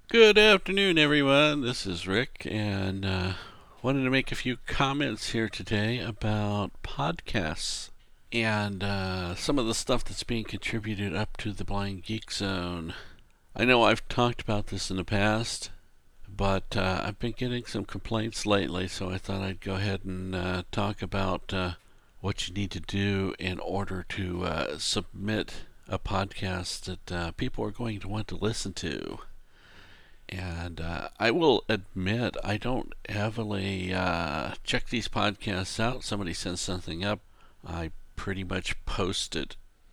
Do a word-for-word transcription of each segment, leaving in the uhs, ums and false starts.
Good afternoon, everyone. This is Rick, and uh, wanted to make a few comments here today about podcasts and uh, some of the stuff that's being contributed up to the Blind Geek Zone. I know I've talked about this in the past, but uh, I've been getting some complaints lately, so I thought I'd go ahead and uh, talk about uh, what you need to do in order to uh, submit a podcast that uh, people are going to want to listen to. And uh, I will admit, I don't heavily uh, check these podcasts out. Somebody sends something up, I pretty much post it.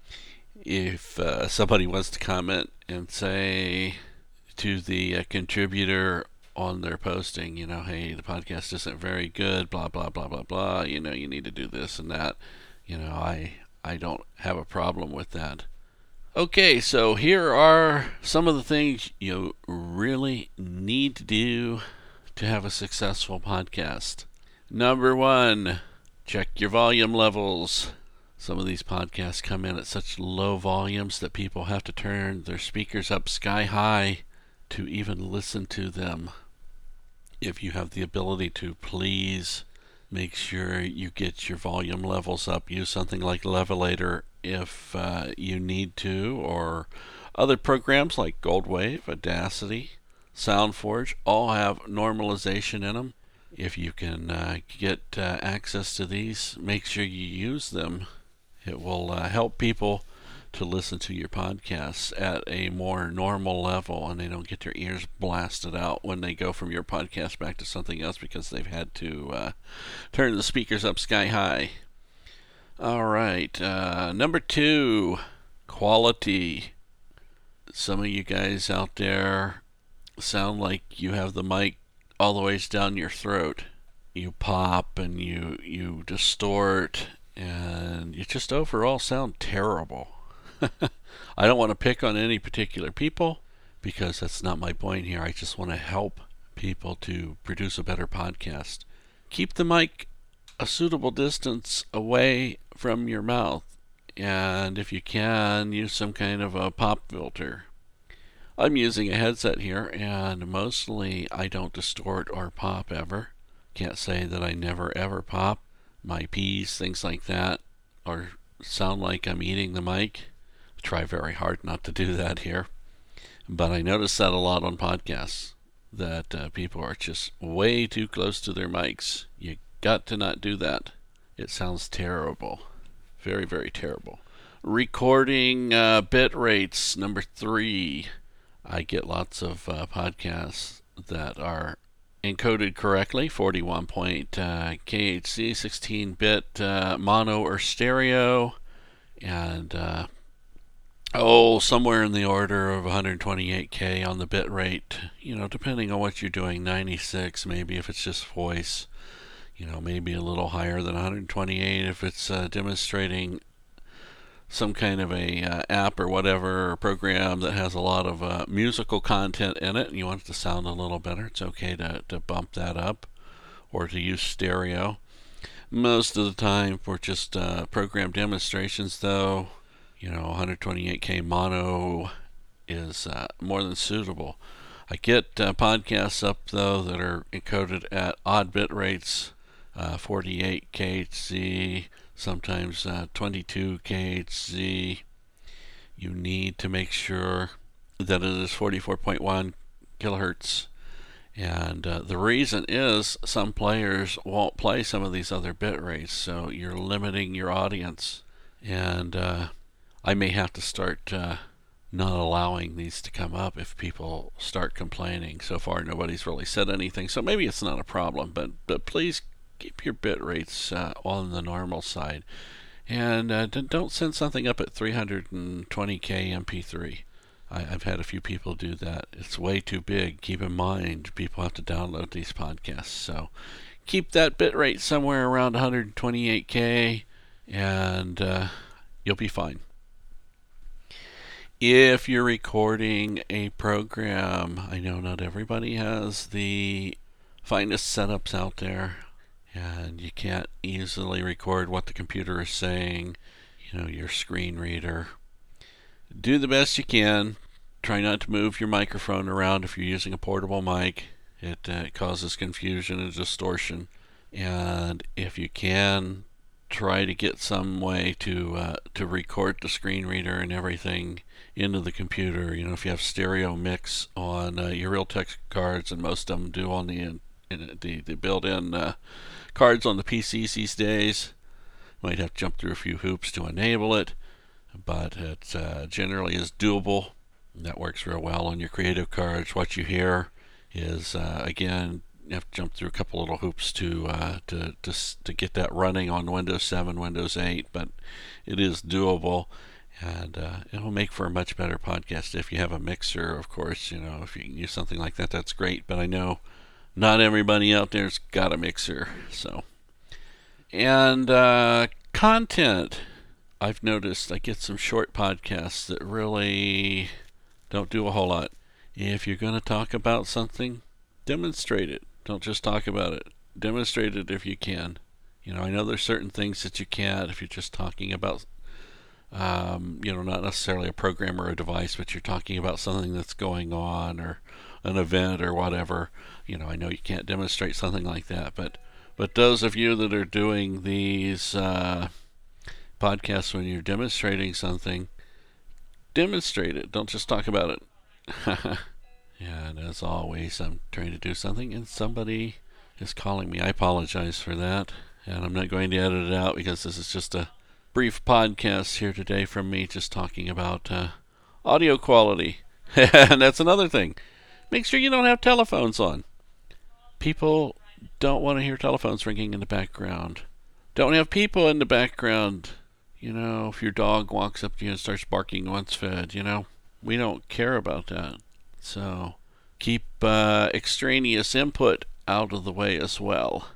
If uh, somebody wants to comment and say to the uh, contributor on their posting, you know, hey, the podcast isn't very good, blah, blah, blah, blah, blah, you know, you need to do this and that, you know, I, I don't have a problem with that. Okay, so here are some of the things you really need to do to have a successful podcast. Number one, check your volume levels. Some of these podcasts come in at such low volumes that people have to turn their speakers up sky high to even listen to them. If you have the ability to, please make sure you get your volume levels up. Use something like Levelator if uh, you need to, or other programs like Goldwave, Audacity, SoundForge all have normalization in them. If you can uh, get uh, access to these, make sure you use them. It will uh, help people to listen to your podcasts at a more normal level, and they don't get their ears blasted out when they go from your podcast back to something else because they've had to uh, turn the speakers up sky high. All right, uh, number two, quality. Some of you guys out there sound like you have the mic all the ways down your throat. You pop and you you distort, and you just overall sound terrible. I don't want to pick on any particular people because that's not my point here. I just want to help people to produce a better podcast. Keep the mic a suitable distance away from your mouth, and if you can, use some kind of a pop filter. I'm using a headset here, and mostly I don't distort or pop ever. Can't say that I never ever pop. My P's, things like that, or sound like I'm eating the mic. Try very hard not to do that here, but I notice that a lot on podcasts, that uh, people are just way too close to their mics. You got to not do that. It sounds terrible. Very, very terrible. Recording uh, bit rates, number three. I get lots of uh, podcasts that are encoded correctly, forty-one point uh, K H Z, sixteen bit uh, mono or stereo, and uh, oh, somewhere in the order of one twenty-eight K on the bit rate, you know, depending on what you're doing, ninety-six maybe if it's just voice, you know, maybe a little higher than one twenty-eight if it's uh, demonstrating some kind of a uh, app or whatever, or program that has a lot of uh, musical content in it and you want it to sound a little better. It's okay to, to bump that up or to use stereo. Most of the time for just uh, program demonstrations, though, you know, one twenty-eight K mono is uh, more than suitable. I get uh, podcasts up, though, that are encoded at odd bit rates, uh, forty-eight K H Z, sometimes uh, twenty-two K H Z. You need to make sure that it is forty-four point one kilohertz. And uh, the reason is some players won't play some of these other bit rates, so you're limiting your audience. And uh, I may have to start uh, not allowing these to come up if people start complaining. So far, nobody's really said anything, so maybe it's not a problem. But but please keep your bit rates uh, on the normal side, and uh, don't send something up at three hundred twenty K M P three. I, I've had a few people do that. It's way too big. Keep in mind, people have to download these podcasts, so keep that bit rate somewhere around one twenty-eight K, and uh, you'll be fine. If you're recording a program, I know not everybody has the finest setups out there, and you can't easily record what the computer is saying, you know, your screen reader. Do the best you can. try not to move your microphone around if you're using a portable mic. It uh, causes confusion and distortion. And if you can, try to get some way to uh, to record the screen reader and everything into the computer. You know, if you have stereo mix on uh, your Realtek cards, and most of them do on the in, in the, the built-in uh, cards on the P Cs these days, you might have to jump through a few hoops to enable it, but it uh, generally is doable. That works real well on your creative cards. What you hear is uh, again, you have to jump through a couple little hoops to uh, to, to to get that running on Windows seven, Windows eight, but it is doable, and uh, it'll make for a much better podcast. If you have a mixer, of course, you know, if you can use something like that, that's great. But I know not everybody out there's got a mixer, so. And uh, content, I've noticed I get some short podcasts that really don't do a whole lot. If you're going to talk about something, demonstrate it. Don't just talk about it. Demonstrate it if you can. You know, I know there's certain things that you can't if you're just talking about, um, you know, not necessarily a program or a device, but you're talking about something that's going on or an event or whatever. You know, I know you can't demonstrate something like that, but but those of you that are doing these uh, podcasts when you're demonstrating something, demonstrate it. Don't just talk about it. And as always, I'm trying to do something and somebody is calling me. I apologize for that. And I'm not going to edit it out because this is just a brief podcast here today from me just talking about uh, audio quality. And that's another thing. Make sure you don't have telephones on. People don't want to hear telephones ringing in the background. Don't have people in the background. You know, if your dog walks up to you and starts barking once fed, you know, we don't care about that. So keep uh, extraneous input out of the way as well.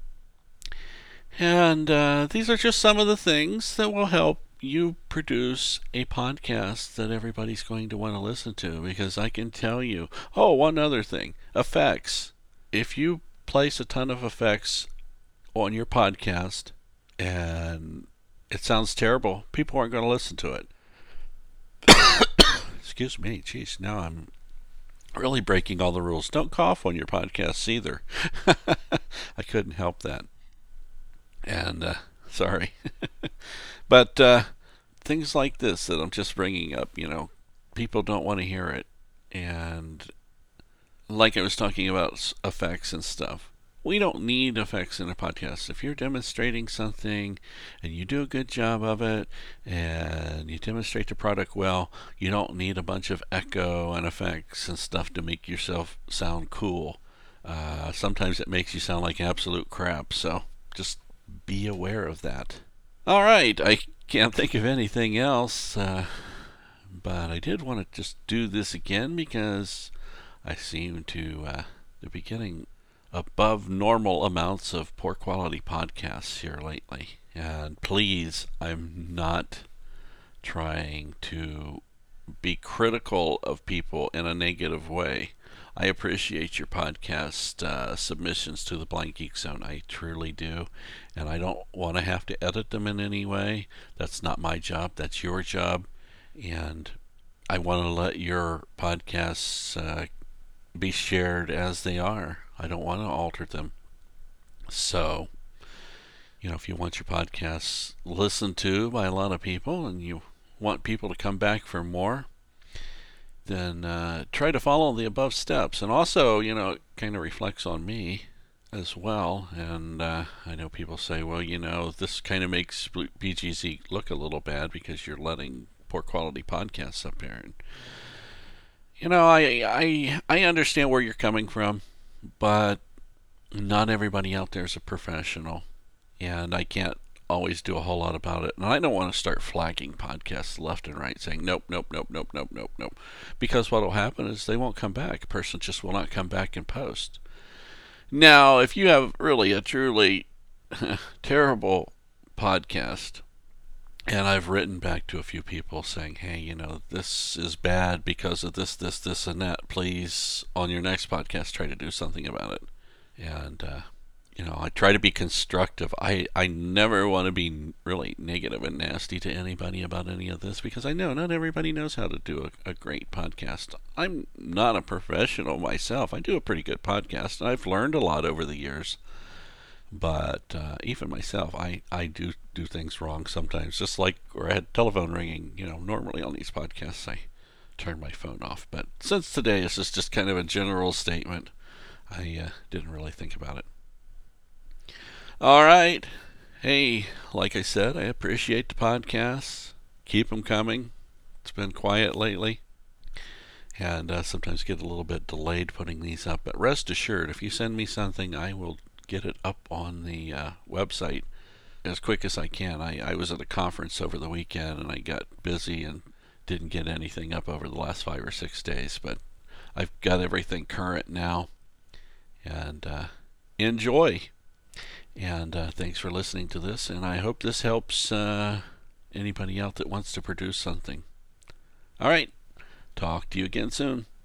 And uh, these are just some of the things that will help you produce a podcast that everybody's going to want to listen to. Because I can tell you, oh, one other thing, effects. If you place a ton of effects on your podcast and it sounds terrible, people aren't going to listen to it. Excuse me, jeez, now I'm really breaking all the rules. Don't cough on your podcasts either. I couldn't help that. And, uh, sorry. But uh, things like this that I'm just bringing up, you know, people don't want to hear it. And like I was talking about effects and stuff, we don't need effects in a podcast. If you're demonstrating something and you do a good job of it and you demonstrate the product well, you don't need a bunch of echo and effects and stuff to make yourself sound cool. Uh, sometimes it makes you sound like absolute crap, so just be aware of that. All right, I can't think of anything else, uh, but I did want to just do this again because I seem to uh, be getting above normal amounts of poor quality podcasts here lately. And please, I'm not trying to be critical of people in a negative way. I appreciate your podcast uh, submissions to the Blind Geek Zone. I truly do. And I don't want to have to edit them in any way. That's not my job. That's your job. And I want to let your podcasts uh, be shared as they are. I don't want to alter them. So, you know, if you want your podcasts listened to by a lot of people and you want people to come back for more, then uh, try to follow the above steps. And also, you know, it kind of reflects on me as well. And uh, I know people say, well, you know, this kind of makes B G Z look a little bad because you're letting poor quality podcasts up here. And, you know, I, I, I understand where you're coming from, but not everybody out there is a professional, and I can't always do a whole lot about it. And I don't want to start flagging podcasts left and right saying nope, nope, nope, nope, nope, nope, nope, because what will happen is they won't come back. A person just will not come back and post. Now, if you have really a truly terrible podcast, and I've written back to a few people saying, hey, you know, this is bad because of this, this, this, and that. Please, on your next podcast, try to do something about it. And uh, you know, I try to be constructive. I, I never want to be really negative and nasty to anybody about any of this because I know not everybody knows how to do a, a great podcast. I'm not a professional myself. I do a pretty good podcast, and I've learned a lot over the years. But uh, even myself, I, I do do things wrong sometimes. Just like where I had telephone ringing, you know, normally on these podcasts I turn my phone off. But since today this is just kind of a general statement, I uh, didn't really think about it. All right. Hey, like I said, I appreciate the podcasts. Keep them coming. It's been quiet lately. And uh, sometimes get a little bit delayed putting these up. But rest assured, if you send me something, I will get it up on the uh, website as quick as I can. I, I was at a conference over the weekend and I got busy and didn't get anything up over the last five or six days. But I've got everything current now. And uh, enjoy. And uh, thanks for listening to this, and I hope this helps uh, anybody out that wants to produce something. All right, talk to you again soon.